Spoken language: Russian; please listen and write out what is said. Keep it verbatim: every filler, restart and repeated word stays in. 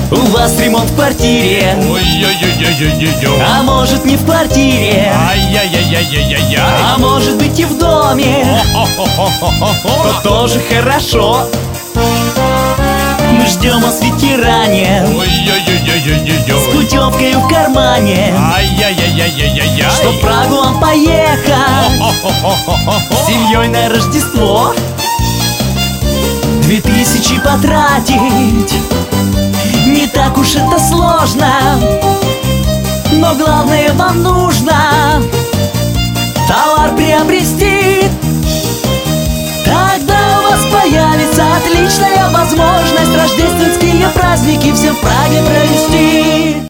У вас ремонт в квартире, Ой-ой-ой-ой-ой-ой. а может не в квартире, Ай-яй-яй-яй-яй-яй. а может быть и в доме, то тоже хорошо. Мы ждем вас в ветеране с Ой-ой-ой-ой-ой-ой. путевкой в кармане, Ай-яй-яй-яй-яй-яй. чтоб в Прагу вам поехать с семьей на Рождество. Две тысячи потратить не так уж это сложно, но главное вам нужно товар приобрести. Тогда у вас появится отличная возможность рождественские праздники всем в Праге провести.